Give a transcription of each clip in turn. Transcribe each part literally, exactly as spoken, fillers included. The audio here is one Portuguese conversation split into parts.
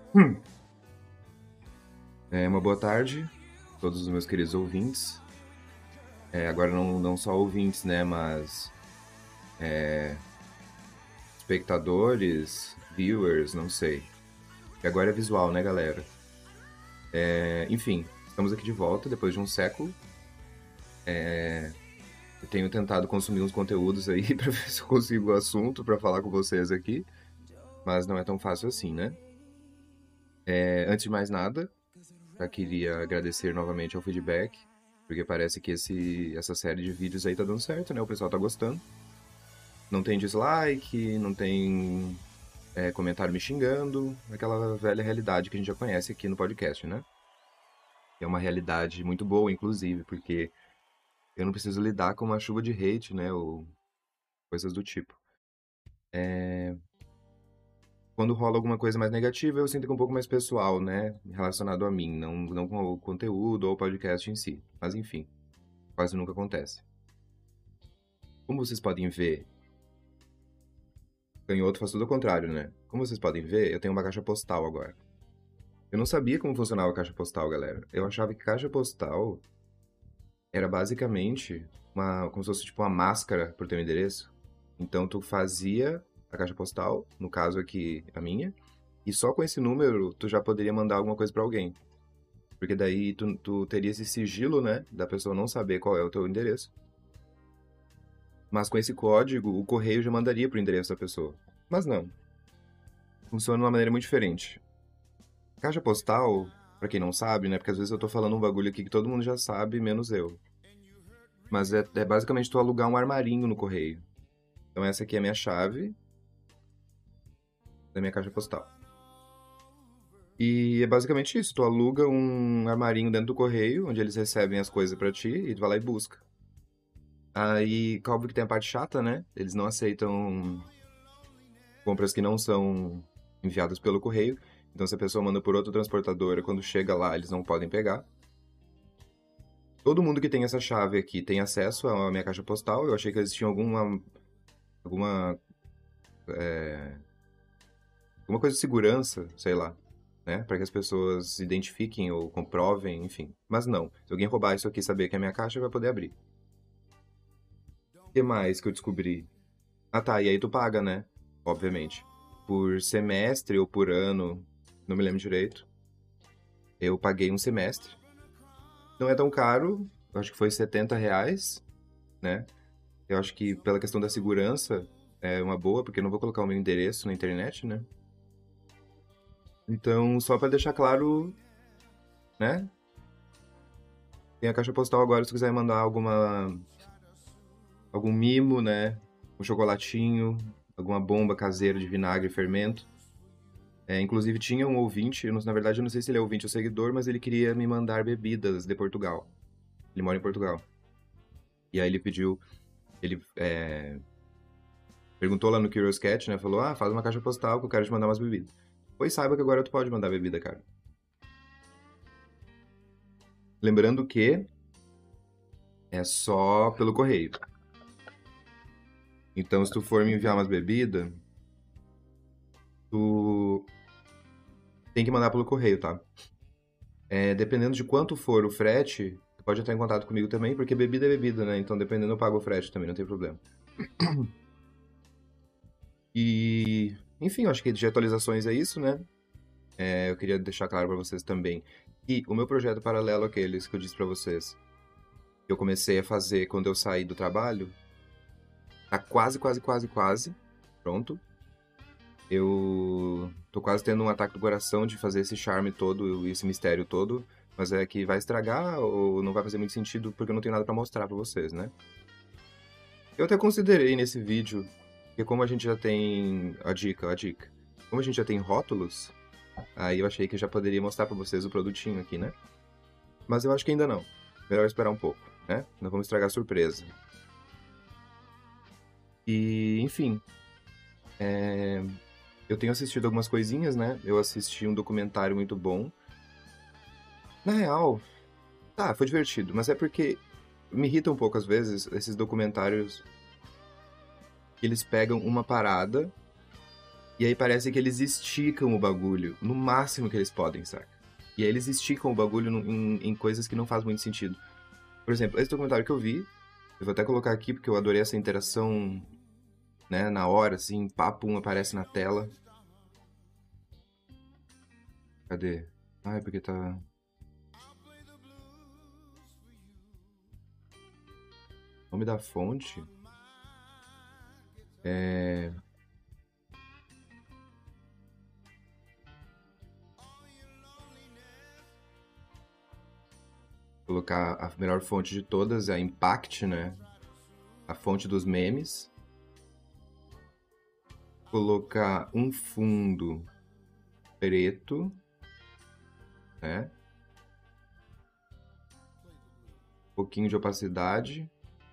Hum. É, uma boa tarde a todos os meus queridos ouvintes. É, agora não, não só ouvintes, né, mas é, espectadores, viewers, não sei. E agora é visual, né, galera? É, enfim, estamos aqui de volta depois de um século. É, eu tenho tentado consumir uns conteúdos aí para ver se eu consigo o assunto para falar com vocês aqui, mas não é tão fácil assim, né? É, antes de mais nada, já queria agradecer novamente ao feedback, porque parece que esse, essa série de vídeos aí tá dando certo, né? O pessoal tá gostando. Não tem dislike, não tem é, comentário me xingando, aquela velha realidade que a gente já conhece aqui no podcast, né? É uma realidade muito boa, inclusive, porque eu não preciso lidar com uma chuva de hate, né? Ou coisas do tipo. É... Quando rola alguma coisa mais negativa, eu sinto que é um pouco mais pessoal, né? Relacionado a mim, não, não com o conteúdo ou o podcast em si. Mas enfim, quase nunca acontece. Como vocês podem ver, canhoto faz tudo ao contrário, né? Como vocês podem ver, eu tenho uma caixa postal agora. Eu não sabia como funcionava a caixa postal, galera. Eu achava que caixa postal era basicamente uma, como se fosse tipo uma máscara pro teu endereço. Então tu fazia a caixa postal, no caso aqui a minha, e só com esse número tu já poderia mandar alguma coisa pra alguém. Porque daí tu, tu teria esse sigilo, né, da pessoa não saber qual é o teu endereço. Mas com esse código, o correio já mandaria pro endereço da pessoa. Mas não. Funciona de uma maneira muito diferente. Caixa postal, pra quem não sabe, né, porque às vezes eu tô falando um bagulho aqui que todo mundo já sabe, menos eu. Mas é, é basicamente tu alugar um armarinho no correio. Então essa aqui é a minha chave da minha caixa postal. E é basicamente isso, tu aluga um armarinho dentro do correio, onde eles recebem as coisas pra ti, e tu vai lá e busca. Aí, óbvio que tem a parte chata, né? Eles não aceitam compras que não são enviadas pelo correio. Então, se a pessoa manda por outra transportadora, quando chega lá, eles não podem pegar. Todo mundo que tem essa chave aqui tem acesso à minha caixa postal. Eu achei que eles tinham alguma... alguma... É, alguma coisa de segurança, sei lá, né? Para que as pessoas identifiquem ou comprovem, enfim. Mas não. Se alguém roubar isso aqui e saber que é a minha caixa, vai poder abrir. O que mais que eu descobri? Ah, tá. E aí tu paga, né? Obviamente. Por semestre ou por ano, não me lembro direito. Eu paguei um semestre. Não é tão caro, eu acho que foi setenta reais, né? Eu acho que pela questão da segurança é uma boa, porque eu não vou colocar o meu endereço na internet, né? Então, só pra deixar claro, né? Tem a caixa postal agora se tu quiser mandar alguma algum mimo, né? Um chocolatinho, alguma bomba caseira de vinagre e fermento. É, inclusive tinha um ouvinte, eu não- na verdade eu não sei se ele é ouvinte ou seguidor, mas ele queria me mandar bebidas de Portugal. Ele mora em Portugal. E aí ele pediu, ele é, perguntou lá no Curious Cat, né? Falou, ah, faz uma caixa postal que eu quero te mandar umas bebidas. Pois saiba que agora tu pode mandar bebida, cara. Lembrando que é só pelo correio. Então, se tu for me enviar umas bebidas, tu tem que mandar pelo correio, tá? É, dependendo de quanto for o frete, tu pode entrar em contato comigo também, porque bebida é bebida, né? Então, dependendo, eu pago o frete também, não tem problema. E, enfim, eu acho que de atualizações é isso, né? É, eu queria deixar claro pra vocês também que o meu projeto paralelo àqueles que eu disse pra vocês, que eu comecei a fazer quando eu saí do trabalho, tá quase, quase, quase, quase pronto. Eu tô quase tendo um ataque do coração de fazer esse charme todo, esse mistério todo, mas é que vai estragar ou não vai fazer muito sentido porque eu não tenho nada pra mostrar pra vocês, né? Eu até considerei nesse vídeo, porque como a gente já tem a dica, a dica, como a gente já tem rótulos, aí eu achei que eu já poderia mostrar pra vocês o produtinho aqui, né? Mas eu acho que ainda não. Melhor esperar um pouco, né? Não vamos estragar a surpresa. E, enfim, é... eu tenho assistido algumas coisinhas, né? Eu assisti um documentário muito bom. Na real, tá, foi divertido, mas é porque me irrita um pouco às vezes esses documentários que eles pegam uma parada E aí parece que eles esticam o bagulho no máximo que eles podem, saca? E aí eles esticam o bagulho em, em coisas que não fazem muito sentido. Por exemplo, esse documentário que eu vi, eu vou até colocar aqui porque eu adorei essa interação, né, na hora, assim, papo, um aparece na tela. Cadê? Ai, porque tá... Nome da fonte? É... Vou colocar a melhor fonte de todas, é a Impact, né? A fonte dos memes. Colocar um fundo preto, né? Um pouquinho de opacidade.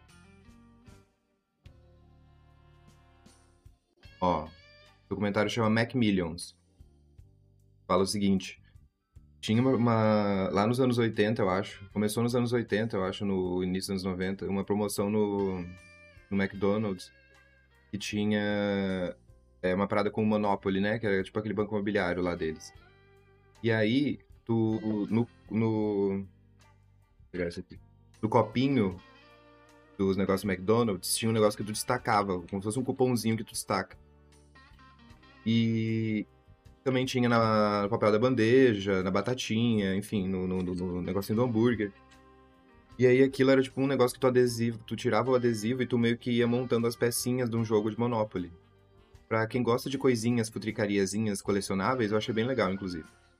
Ó, o documentário chama Macmillions. Fala o seguinte, tinha uma, uma- lá nos anos oitenta, eu acho, começou nos anos oitenta, eu acho, no início dos anos noventa, uma promoção no, no McDonald's que tinha é, uma parada com o Monopoly, né? Que era tipo aquele banco imobiliário lá deles. E aí, tu, no, no, vou pegar esse aqui. No copinho dos negócios do McDonald's, tinha um negócio que tu destacava, como se fosse um cupomzinho que tu destaca. E também tinha na, no papel da bandeja, na batatinha, enfim, no, no, no, no negocinho do hambúrguer. E aí aquilo era tipo um negócio que tu adesivo, tu tirava o adesivo e tu meio que ia montando as pecinhas de um jogo de Monopoly. Pra quem gosta de coisinhas, futricariazinhas colecionáveis, eu achei bem legal, inclusive.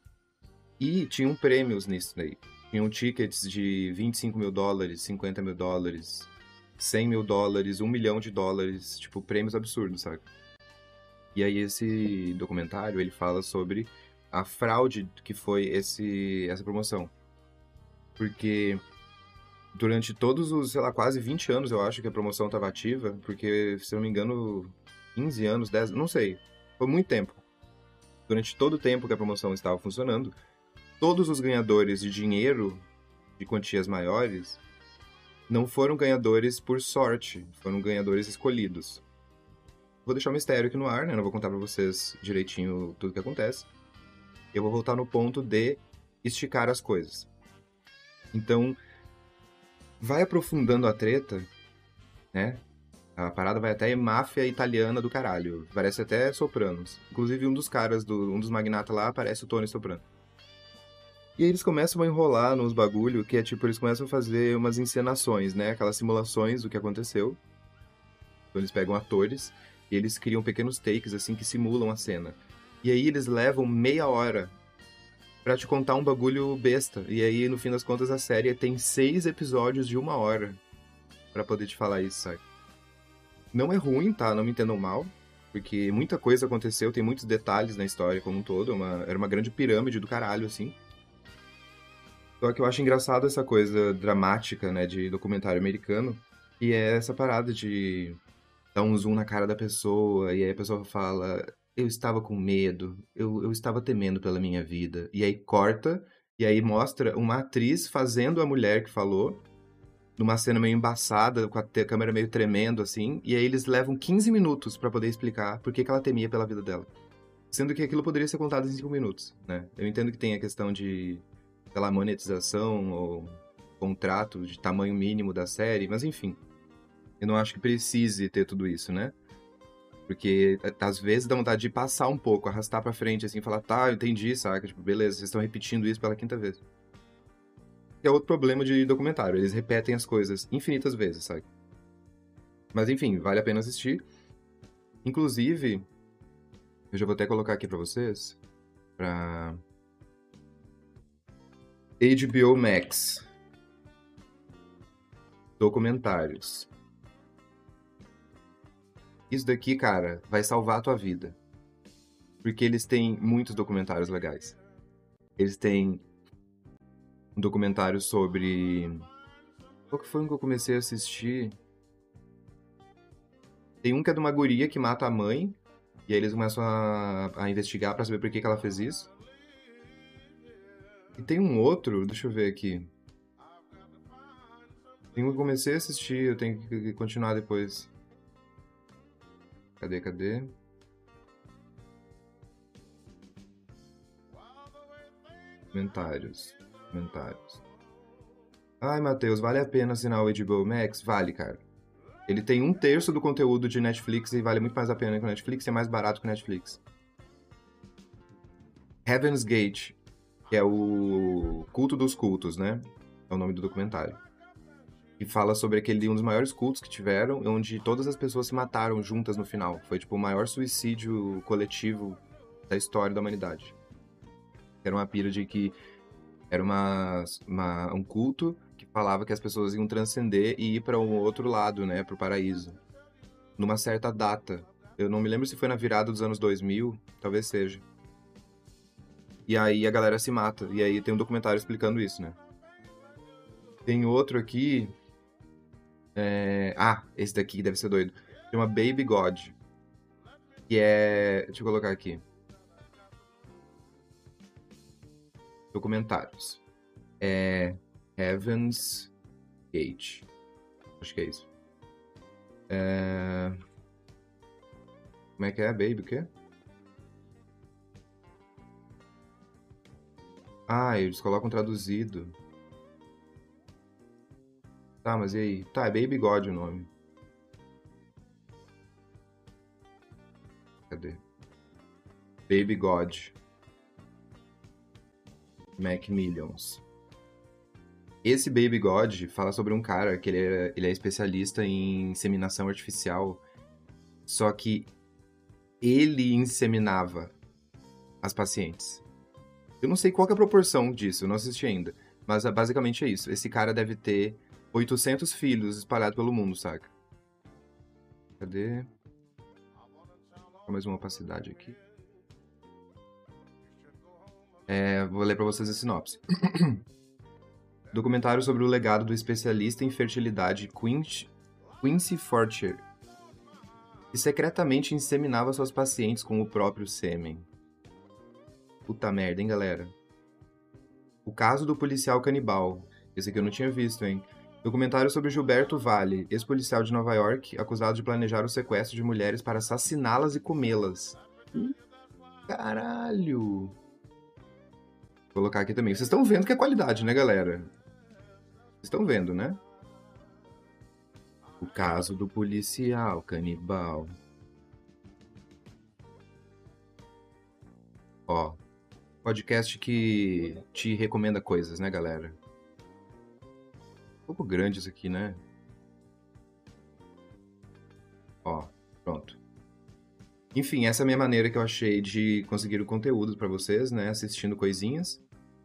E tinham prêmios nisso daí. Tinham tickets de vinte e cinco mil dólares, cinquenta mil dólares, cem mil dólares, um milhão de dólares, tipo, prêmios absurdos, sabe? E aí esse documentário, ele fala sobre a fraude que foi esse, essa promoção. Porque durante todos os, sei lá, quase vinte anos, eu acho que a promoção estava ativa, porque, se eu não me engano, quinze anos, dez, não sei, foi muito tempo. Durante todo o tempo que a promoção estava funcionando, todos os ganhadores de dinheiro de quantias maiores não foram ganhadores por sorte, foram ganhadores escolhidos. Vou deixar um mistério aqui no ar, né? Não vou contar pra vocês direitinho tudo que acontece. Eu vou voltar no ponto de esticar as coisas. Então, vai aprofundando a treta, né? A parada vai até máfia italiana do caralho. Parece até Sopranos. Inclusive, um dos caras, do, um dos magnatas lá, parece o Tony Soprano. E aí eles começam a enrolar nos bagulho, que é tipo, eles começam a fazer umas encenações, né? Aquelas simulações do que aconteceu. Então eles pegam atores e eles criam pequenos takes, assim, que simulam a cena. E aí eles levam meia hora pra te contar um bagulho besta. E aí, no fim das contas, a série tem seis episódios de uma hora pra poder te falar isso, sabe? Não é ruim, tá? Não me entendam mal. Porque muita coisa aconteceu, tem muitos detalhes na história como um todo. Uma, era uma grande pirâmide do caralho, assim. Só que eu acho engraçado essa coisa dramática, né, de documentário americano. E é essa parada de dar um zoom na cara da pessoa, e aí a pessoa fala, eu estava com medo, eu, eu estava temendo pela minha vida. E aí corta, e aí mostra uma atriz fazendo a mulher que falou, numa cena meio embaçada, com a te- câmera meio tremendo, assim, e aí eles levam quinze minutos pra poder explicar por que que ela temia pela vida dela. Sendo que aquilo poderia ser contado em cinco minutos, né? Eu entendo que tem a questão de, sei lá, monetização ou contrato de tamanho mínimo da série, mas enfim. Eu não acho que precise ter tudo isso, né? Porque às vezes dá vontade de passar um pouco, arrastar pra frente, assim, falar, tá, eu entendi, saca? Tipo, beleza, vocês estão repetindo isso pela quinta vez. Que é outro problema de documentário, eles repetem as coisas infinitas vezes, sabe? Mas enfim, vale a pena assistir. Inclusive, eu já vou até colocar aqui pra vocês, pra H B O Max, documentários. Isso daqui, cara, vai salvar a tua vida. Porque eles têm muitos documentários legais. Eles têm um documentário sobre... Qual que foi um que eu comecei a assistir? Tem um que é de uma guria que mata a mãe, e aí eles começam a, a investigar pra saber por que que ela fez isso. E tem um outro, deixa eu ver aqui. Tem um que eu comecei a assistir, eu tenho que continuar depois. Cadê, cadê? Comentários. Comentários. Ai, Matheus, vale a pena assinar o H B O Max? Vale, cara. Ele tem um terço do conteúdo de Netflix e vale muito mais a pena que o Netflix e é mais barato que o Netflix. Heaven's Gate, que é o culto dos cultos, né? É o nome do documentário. E fala sobre aquele um dos maiores cultos que tiveram, onde todas as pessoas se mataram juntas no final. Foi tipo o maior suicídio coletivo da história da humanidade. Era uma pira de que era uma, uma, um culto que falava que as pessoas iam transcender e ir para um outro lado, né, pro paraíso. Numa certa data. Eu não me lembro se foi na virada dos anos dois mil, talvez seja. E aí a galera se mata. E aí tem um documentário explicando isso, né? Tem outro aqui... É... Ah, esse daqui deve ser doido. Chama Baby God. Que é... Deixa eu colocar aqui. Documentários. É... Heaven's Gate. Acho que é isso. É... Como é que é? Baby o quê? Ah, eles colocam traduzido. Tá, mas e aí? Tá, é Baby God o nome. Cadê? Baby God. Macmillions. Esse Baby God fala sobre um cara que ele é, ele é especialista em inseminação artificial, só que ele inseminava as pacientes. Eu não sei qual que é a proporção disso, eu não assisti ainda, mas basicamente é isso. Esse cara deve ter oitocentos filhos espalhados pelo mundo, saca? Cadê? Vou mais uma opacidade aqui. É, vou ler pra vocês a sinopse. Documentário sobre o legado do especialista em fertilidade Quincy, Quincy Fortier, que secretamente inseminava suas pacientes com o próprio sêmen. Puta merda, hein, galera? O caso do policial canibal. Esse aqui eu não tinha visto, hein? Documentário sobre Gilberto Valle, ex-policial de Nova York, acusado de planejar o sequestro de mulheres para assassiná-las e comê-las. Caralho! Vou colocar aqui também. Vocês estão vendo que é qualidade, né, galera? Vocês estão vendo, né? O caso do policial canibal. Ó, podcast que te recomenda coisas, né, galera? Um pouco grande isso aqui, né? Ó, pronto. Enfim, essa é a minha maneira que eu achei de conseguir o conteúdo pra vocês, né? Assistindo coisinhas.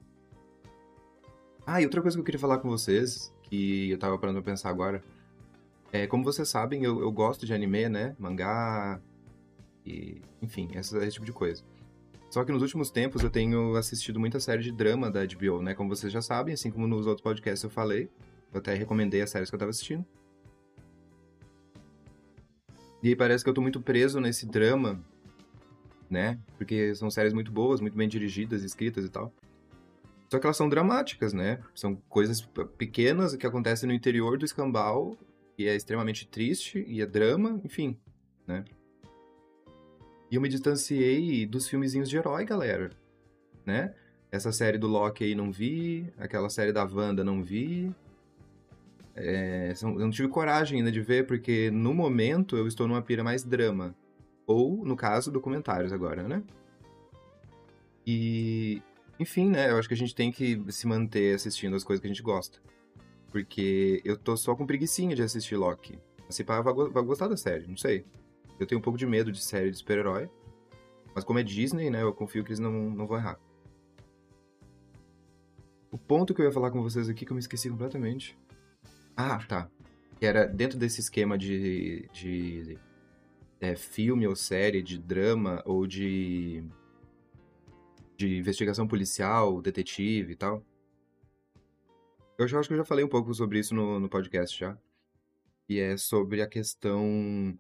Ah, e outra coisa que eu queria falar com vocês, que eu tava parando pra pensar agora, é, como vocês sabem, eu, eu gosto de anime, né? Mangá, e, enfim, esse, esse tipo de coisa. Só que nos últimos tempos eu tenho assistido muita série de drama da H B O, né? Como vocês já sabem, assim como nos outros podcasts eu falei. Eu até recomendei as séries que eu tava assistindo. E aí parece que eu tô muito preso nesse drama, né? Porque são séries muito boas, muito bem dirigidas, escritas e tal. Só que elas são dramáticas, né? São coisas pequenas que acontecem no interior do escambau, e é extremamente triste, e é drama, enfim, né? E eu me distanciei dos filmezinhos de herói, galera, né? Essa série do Loki aí não vi, aquela série da Wanda não vi. É, eu não tive coragem ainda de ver, porque no momento eu estou numa pira mais drama. Ou, no caso, documentários agora, né? E, enfim, né? Eu acho que a gente tem que se manter assistindo as coisas que a gente gosta. Porque eu tô só com preguicinha de assistir Loki. Assim, pá, vai vai gostar da série, não sei. Eu tenho um pouco de medo de série de super-herói. Mas como é Disney, né? Eu confio que eles não, não vão errar. O ponto que eu ia falar com vocês aqui que eu me esqueci completamente. Ah, tá. Que era dentro desse esquema de, de é, filme ou série, de drama ou de, de investigação policial, detetive e tal. Eu já acho que eu já falei um pouco sobre isso no, no podcast já. E é sobre a questão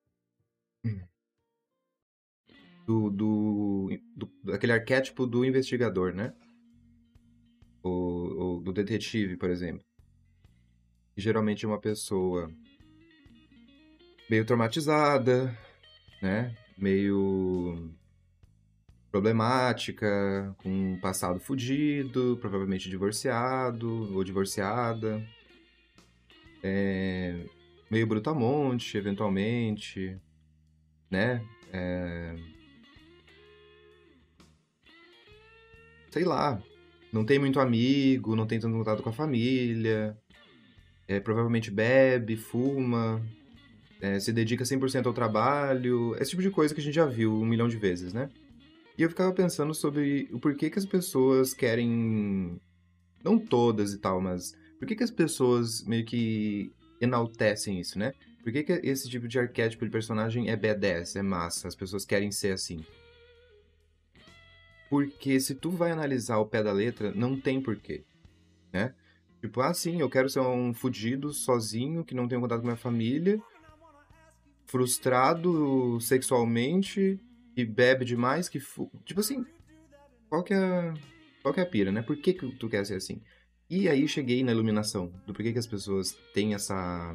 do, do, do daquele arquétipo do investigador, né? Ou, ou do detetive, por exemplo. Que geralmente é uma pessoa meio traumatizada, né? Meio problemática, com um passado fudido, provavelmente divorciado ou divorciada, é, meio brutamonte, eventualmente, né? É, sei lá, não tem muito amigo, não tem tanto contato com a família, é, provavelmente bebe, fuma, é, se dedica cem por cento ao trabalho, esse tipo de coisa que a gente já viu um milhão de vezes, né? E eu ficava pensando sobre o porquê que as pessoas querem, não todas e tal, mas por que que as pessoas meio que enaltecem isso, né? Por que que esse tipo de arquétipo de personagem é B dez, é massa, as pessoas querem ser assim? Porque se tu vai analisar o pé da letra, não tem porquê, né? Tipo, ah, sim, eu quero ser um fudido sozinho, que não tenho contato com minha família, frustrado sexualmente, que bebe demais, que... Fu... Tipo assim, qual que é, qual que é a pira, né? Por que que tu quer ser assim? E aí cheguei na iluminação do porquê que as pessoas têm essa...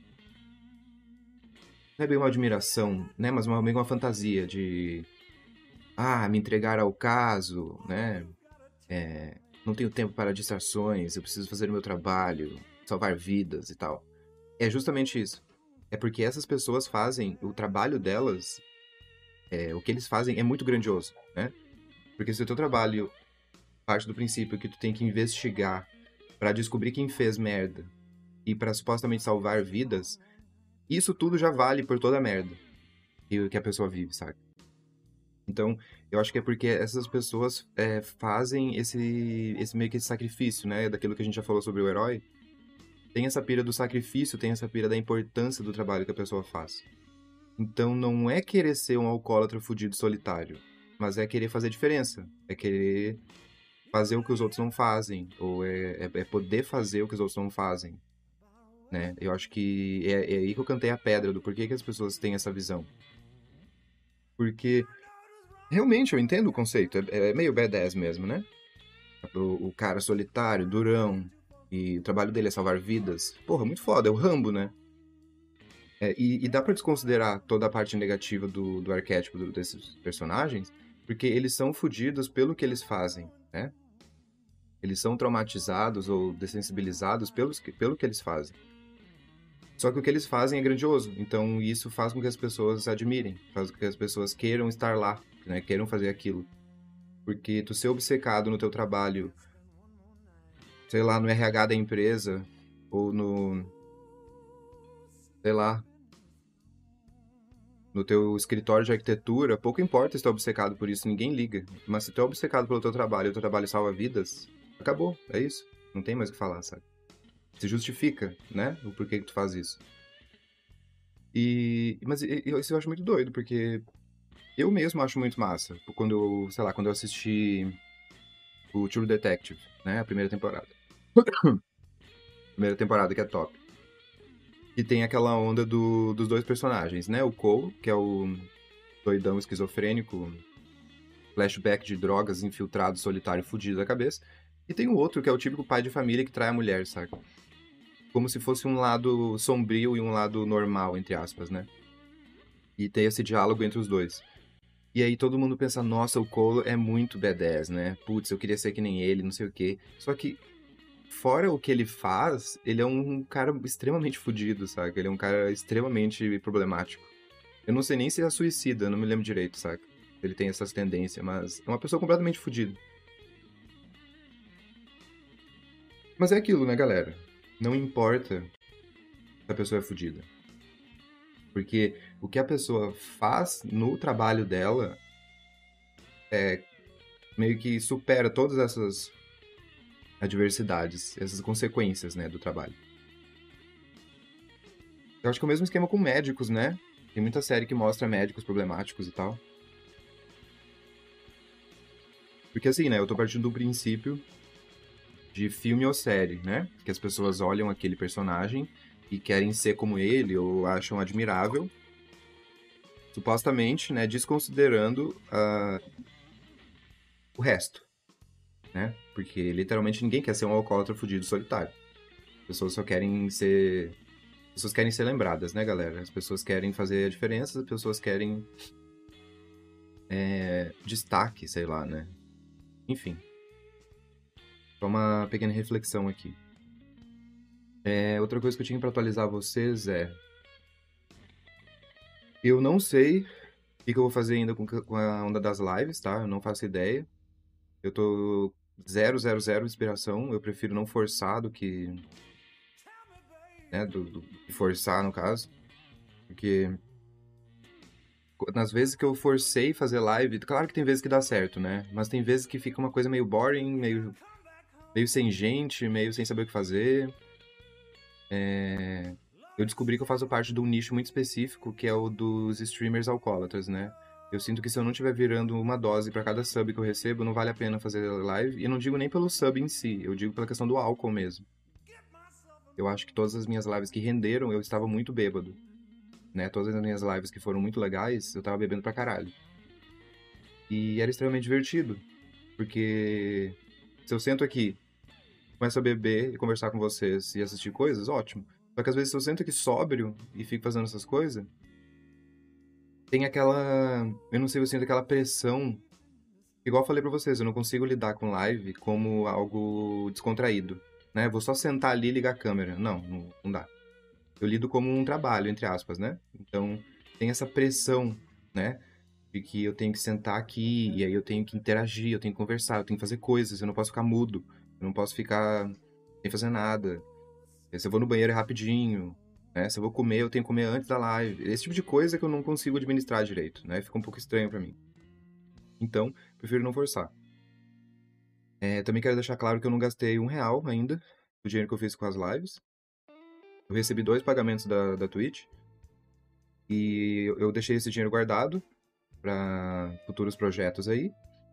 Não é bem uma admiração, né? Mas uma, meio uma fantasia de... Ah, me entregar ao caso, né? É, não tenho tempo para distrações, eu preciso fazer o meu trabalho, salvar vidas e tal. É justamente isso. É porque essas pessoas fazem, o trabalho delas, é, o que eles fazem é muito grandioso, né? Porque se o teu trabalho parte do princípio que tu tem que investigar para descobrir quem fez merda e para supostamente salvar vidas, isso tudo já vale por toda a merda que que a pessoa vive, sabe? Então, eu acho que é porque essas pessoas é, fazem esse, esse meio que esse sacrifício, né? Daquilo que a gente já falou sobre o herói. Tem essa pira do sacrifício, tem essa pira da importância do trabalho que a pessoa faz. Então, não é querer ser um alcoólatra fudido solitário, mas é querer fazer diferença. É querer fazer o que os outros não fazem, ou é, é, é poder fazer o que os outros não fazem, né? Eu acho que é, é aí que eu cantei a pedra do porquê que as pessoas têm essa visão. Porque, realmente, eu entendo o conceito, é, é meio badass mesmo, né? O, o cara solitário, durão, e o trabalho dele é salvar vidas. Porra, muito foda, é o Rambo, né? É, e, e dá pra desconsiderar toda a parte negativa do, do arquétipo do- desses personagens, porque eles são fodidos pelo que eles fazem, né? Eles são traumatizados ou dessensibilizados pelos que, pelo que eles fazem. Só que o que eles fazem é grandioso, então isso faz com que as pessoas admirem, faz com que as pessoas queiram estar lá, né? Queiram fazer aquilo. Porque tu ser obcecado no teu trabalho, sei lá, no R H da empresa, ou no, sei lá, no teu escritório de arquitetura, pouco importa se tu é obcecado por isso, ninguém liga. Mas se tu é obcecado pelo teu trabalho e o teu trabalho salva vidas, acabou, é isso. Não tem mais o que falar, sabe? Se justifica, né? O porquê que tu faz isso. E, mas e- e- isso eu acho muito doido, porque eu mesmo acho muito massa. Quando eu, sei lá, quando eu assisti o True Detective, né? A primeira temporada. Primeira temporada que é top. E tem aquela onda do, dos dois personagens, né? O Cole, que é o doidão esquizofrênico, flashback de drogas, infiltrado, solitário, fudido da cabeça. E tem o outro, que é o típico pai de família que trai a mulher, saca? Como se fosse um lado sombrio e um lado normal, entre aspas, né? E tem esse diálogo entre os dois. E aí todo mundo pensa, nossa, o Cole é muito B dez, né? Putz, eu queria ser que nem ele, não sei o quê. Só que, fora o que ele faz, ele é um cara extremamente fudido, saca? Ele é um cara extremamente problemático. Eu não sei nem se é suicida, não me lembro direito, saca? Ele tem essas tendências, mas é uma pessoa completamente fudida. Mas é aquilo, né, galera? Não importa se a pessoa é fudida. Porque o que a pessoa faz no trabalho dela é meio que supera todas essas adversidades, essas consequências, né, do trabalho. Eu acho que é o mesmo esquema com médicos, né? Tem muita série que mostra médicos problemáticos e tal. Porque assim, né, eu tô partindo do princípio de filme ou série, né? Que as pessoas olham aquele personagem e querem ser como ele ou acham admirável, supostamente, né, desconsiderando uh, o resto, né? Porque literalmente ninguém quer ser um alcoólatra fudido solitário. As pessoas só querem ser... As pessoas querem ser lembradas, né, galera? As pessoas querem fazer a diferença, as pessoas querem é, destaque, sei lá, né? Enfim. Só uma pequena reflexão aqui. É, outra coisa que eu tinha pra atualizar vocês é... Eu não sei o que, que eu vou fazer ainda com, com a onda das lives, tá? Eu não faço ideia. Eu tô zero, zero, zero inspiração. Eu prefiro não forçar do que... Né, do, do que forçar, no caso. Porque... Nas vezes que eu forcei fazer live... Claro que tem vezes que dá certo, né? Mas tem vezes que fica uma coisa meio boring, meio... Meio sem gente, meio sem saber o que fazer. É... Eu descobri que eu faço parte de um nicho muito específico, que é o dos streamers alcoólatras, né? Eu sinto que se eu não estiver virando uma dose para cada sub que eu recebo, não vale a pena fazer live. E não digo nem pelo sub em si, eu digo pela questão do álcool mesmo. Eu acho que todas as minhas lives que renderam, eu estava muito bêbado. Né? Todas as minhas lives que foram muito legais, eu tava bebendo pra caralho. E era extremamente divertido. Porque se eu sento aqui, começo a beber e conversar com vocês e assistir coisas, ótimo. Só que às vezes se eu sento aqui sóbrio e fico fazendo essas coisas, tem aquela... Eu não sei, eu sinto aquela pressão. Igual eu falei pra vocês, eu não consigo lidar com live como algo descontraído. Né? Vou só sentar ali e ligar a câmera. Não, não, não dá. Eu lido como um trabalho, entre aspas, né? Então, tem essa pressão, né? De que eu tenho que sentar aqui, e aí eu tenho que interagir, eu tenho que conversar, eu tenho que fazer coisas, eu não posso ficar mudo, eu não posso ficar sem fazer nada. Se eu vou no banheiro é rapidinho, né? Se eu vou comer, eu tenho que comer antes da live. Esse tipo de coisa que eu não consigo administrar direito, né? Fica um pouco estranho pra mim. Então, prefiro não forçar. É, também quero deixar claro que eu não gastei um real ainda do dinheiro que eu fiz com as lives. Eu recebi dois pagamentos da, da Twitch. E eu deixei esse dinheiro guardado para futuros projetos aí.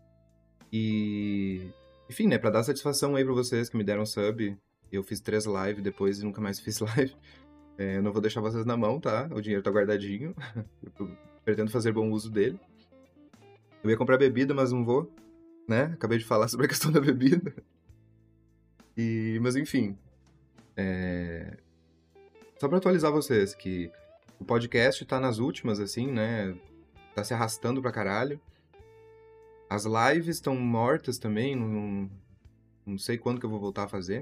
E... Enfim, né? Pra dar satisfação aí pra vocês que me deram sub. Eu fiz três lives depois e nunca mais fiz live. É, eu não vou deixar vocês na mão, tá? O dinheiro tá guardadinho. Eu pretendo fazer bom uso dele. Eu ia comprar bebida, mas não vou, né? Acabei de falar sobre a questão da bebida. E... Mas enfim. É... Só pra atualizar vocês que o podcast tá nas últimas, assim, né? Tá se arrastando pra caralho. As lives estão mortas também, não, não sei quando que eu vou voltar a fazer.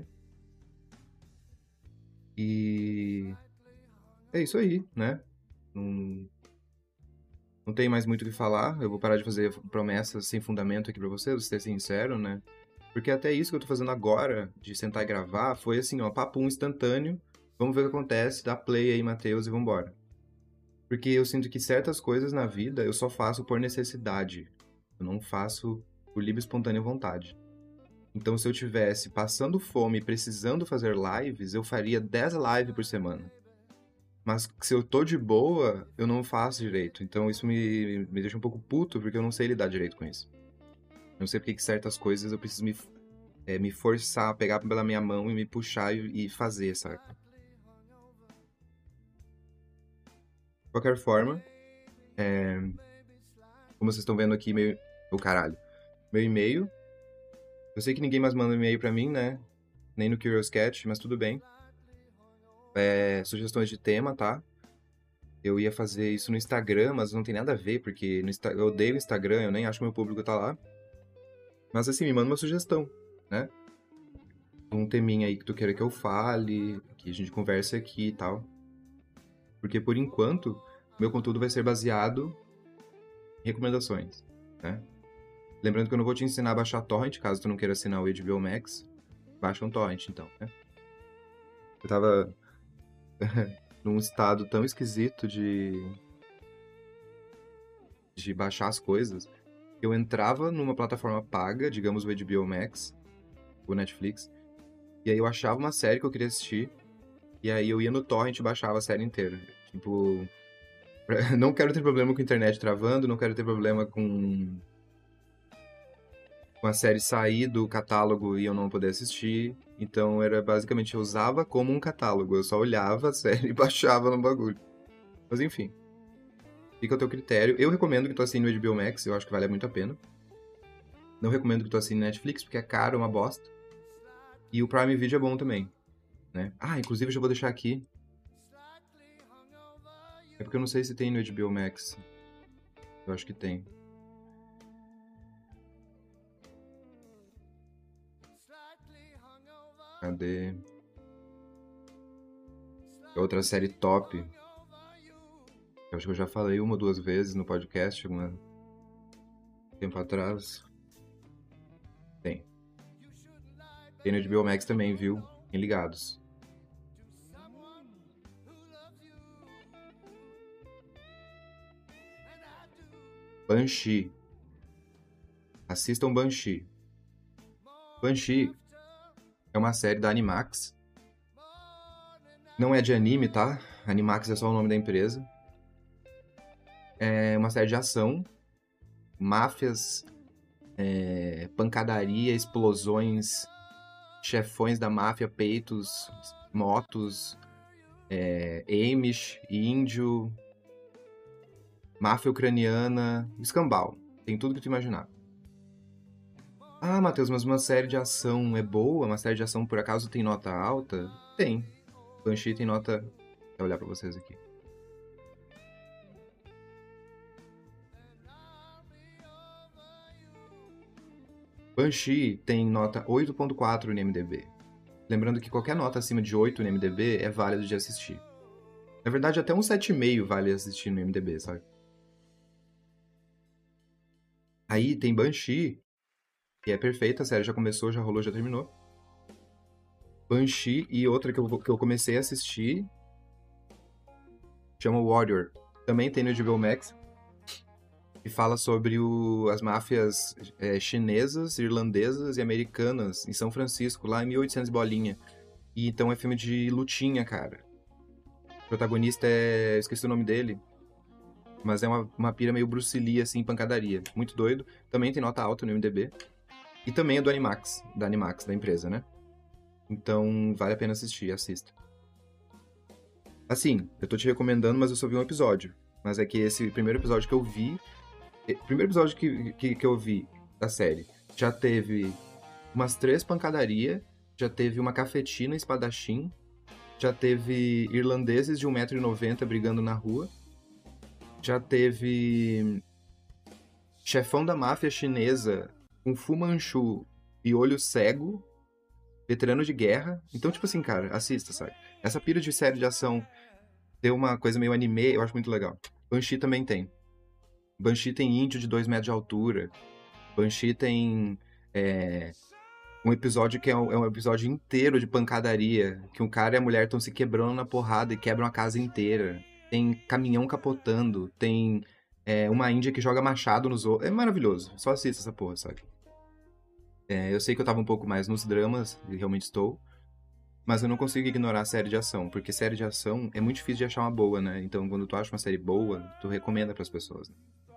E é isso aí, né? Não, não tem mais muito o que falar. Eu vou parar de fazer promessas sem fundamento aqui pra vocês, vou ser sincero, né? Porque até isso que eu tô fazendo agora, de sentar e gravar, foi assim, ó, papo um instantâneo. Vamos ver o que acontece, dá play aí, Matheus, e vambora. Porque eu sinto que certas coisas na vida eu só faço por necessidade. Eu não faço por livre e espontânea vontade. Então, se eu tivesse passando fome e precisando fazer lives, eu faria dez lives por semana. Mas se eu tô de boa, eu não faço direito. Então, isso me, me deixa um pouco puto, porque eu não sei lidar direito com isso. Eu não sei porque que certas coisas eu preciso me, é, me forçar a pegar pela minha mão e me puxar e, e fazer, sabe? De qualquer forma, é, como vocês estão vendo aqui, meu... O caralho. Meu e-mail. Eu sei que ninguém mais manda e-mail pra mim, né? Nem no Curious Cat, mas tudo bem. É, sugestões de tema, tá? Eu ia fazer isso no Instagram, mas não tem nada a ver, porque no Insta... eu odeio o Instagram, eu nem acho que meu público tá lá. Mas assim, me manda uma sugestão, né? Um teminha aí que tu queira que eu fale, que a gente converse aqui e tal. Porque por enquanto, meu conteúdo vai ser baseado em recomendações, né? Lembrando que eu não vou te ensinar a baixar torrent, caso tu não queira assinar o H B O Max. Baixa um torrent, então, né? Eu tava num estado tão esquisito de... de baixar as coisas. Eu entrava numa plataforma paga, digamos o H B O Max, o Netflix, e aí eu achava uma série que eu queria assistir, e aí eu ia no torrent e baixava a série inteira. Tipo, não quero ter problema com a internet travando, não quero ter problema com com a série sair do catálogo e eu não poder assistir. Então era basicamente, eu usava como um catálogo, eu só olhava a série e baixava no bagulho. Mas enfim, fica ao teu critério. Eu recomendo que tu assine o H B O Max, eu acho que vale muito a pena. Não recomendo que tu assine Netflix, porque é caro, é uma bosta. E o Prime Video é bom também, né? Ah, inclusive eu já vou deixar aqui. É porque eu não sei se tem no H B O Max. Eu acho que tem. Cadê? Outra série top. Eu acho que eu já falei uma ou duas vezes no podcast, algum tempo atrás. Tem. Tem no H B O Max também, viu? Fiquem ligados. Banshee. Assistam Banshee. Banshee é uma série da Animax. Não é de anime, tá? Animax é só o nome da empresa. É uma série de ação. Máfias, é, pancadaria, explosões, chefões da máfia, peitos, motos, é, Amish, índio, máfia ucraniana, escambau. Tem tudo que tu imaginar. Ah, Matheus, mas uma série de ação é boa? Uma série de ação, por acaso, tem nota alta? Tem. Banshee tem nota... Vou olhar pra vocês aqui. Banshee tem nota oito ponto quatro no I M D B. Lembrando que qualquer nota acima de oito no I M D B é válido de assistir. Na verdade, até um sete vírgula cinco vale assistir no I M D B, sabe? Aí tem Banshee, que é perfeita, a série já começou, já rolou, já terminou. Banshee e outra que eu, que eu comecei a assistir chama Warrior. Também tem no H B O Max. E fala sobre o, as máfias é, chinesas, irlandesas e americanas em São Francisco, lá em mil e oitocentos bolinha. E então é filme de lutinha, cara. O protagonista é... Eu esqueci o nome dele. Mas é uma, uma pira meio Bruce Lee, assim, pancadaria. Muito doido. Também tem nota alta no I M D B. E também é do Animax, da Animax, da empresa, né? Então, vale a pena assistir, assista. Assim, eu tô te recomendando, mas eu só vi um episódio. Mas é que esse primeiro episódio que eu vi... O primeiro episódio que, que, que eu vi da série já teve umas três pancadarias, já teve uma cafetina espadachim, já teve irlandeses de um metro e noventa brigando na rua, já teve chefão da máfia chinesa com Fu Manchu e olho cego, veterano de guerra. Então, tipo assim, cara, assista, sabe? Essa pira de série de ação ter uma coisa meio anime, eu acho muito legal. Banshee também tem. Banshee tem índio de dois metros de altura. Banshee tem é, um episódio que é um, é um episódio inteiro de pancadaria, que um cara e a mulher estão se quebrando na porrada e quebram a casa inteira. Tem caminhão capotando, tem é, uma índia que joga machado nos outros. É maravilhoso, só assista essa porra, sabe? É, eu sei que eu tava um pouco mais nos dramas, e realmente estou, mas eu não consigo ignorar a série de ação, porque série de ação é muito difícil de achar uma boa, né? Então, quando tu acha uma série boa, tu recomenda pras pessoas, né?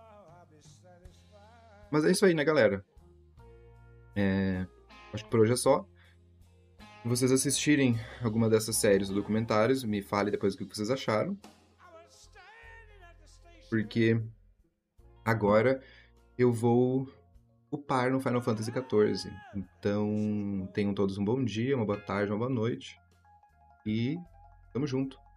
Mas é isso aí, né, galera? É... Acho que por hoje é só. Se vocês assistirem alguma dessas séries ou documentários, me fale depois o que vocês acharam. Porque agora eu vou upar no Final Fantasy quatorze. Então, tenham todos um bom dia, uma boa tarde, uma boa noite. E tamo junto.